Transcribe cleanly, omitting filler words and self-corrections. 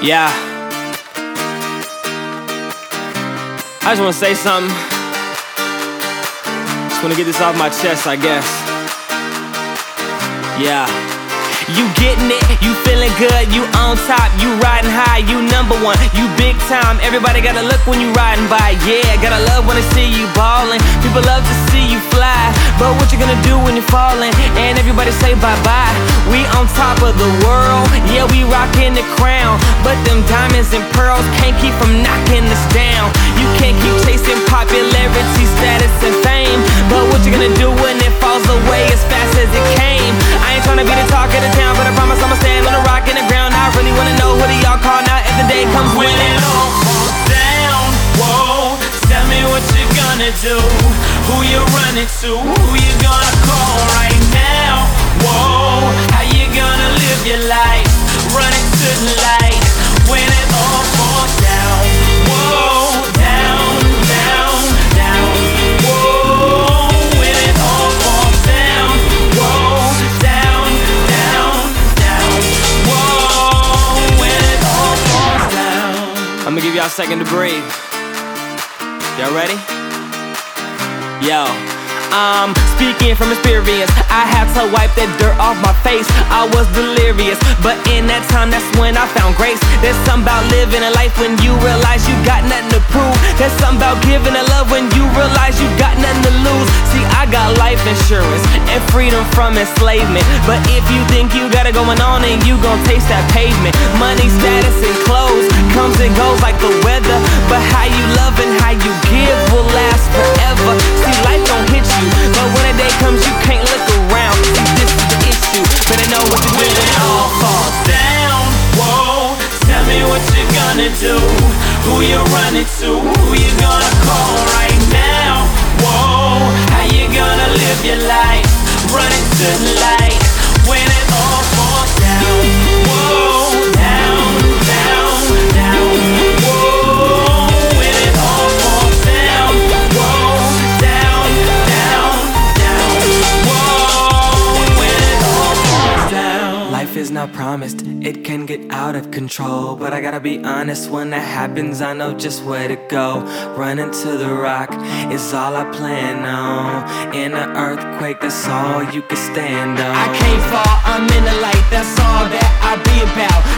Yeah. I just wanna say something. Just wanna get this off my chest, I guess. Yeah. You getting it, you feeling good, you on top, you riding high, you number one, you big time. Everybody gotta look when you riding by, yeah. Gotta love when they see you ballin'. People love to see you fly, but what you gonna do when you're falling? And everybody say bye-bye. We on top of the world, yeah, we rockin' the crown. But them diamonds and pearls can't keep from knocking us down. You can't keep chasing popularity, status, and fame, but what you gonna do when it falls away as fast as it came? I ain't tryna be the talk of the town, but I promise I'ma stand on the rock in the ground. I really wanna know who do y'all call now if the day comes when it all falls down. Whoa, tell me what you gonna do, who you running to, who you gonna call right now. Whoa, how you gonna live your life, running to the light when it all falls down. Whoa, down, down, down. Whoa, when it all falls down. Whoa, down, down, down. Whoa, when it all falls down. I'ma give y'all a second to breathe. Y'all ready? Yo. Speaking from experience, I had to wipe that dirt off my face. I was delirious, but in that time, that's when I found grace. There's something about living a life when you realize you got nothing to prove. There's something about giving a love when you realize you got nothing to lose. See, I got life insurance and freedom from enslavement, but if you think you got it going on, then you gon' taste that pavement. Money, status, and clothes comes and goes like the weather, but how you love and how you give will last forever. See, life don't hit you, but when a day comes you can't look around. See, this is the issue, better know what to do when it all falls down. Whoa, tell me what you gonna do, who you running to, who you gonna call right now. Whoa, how you gonna live your life, running to the light when it all falls down. Whoa, down, down, down. Whoa, when it all falls down. Whoa, down, down, down. Whoa, when it all falls down. Life is not promised, it can get out of control, but I gotta be honest, when that happens I know just where to go. Running to the rock is all I plan on. In an earthquake, that's all you can stand on. I can't fall, I'm in the light, that's all that I be about.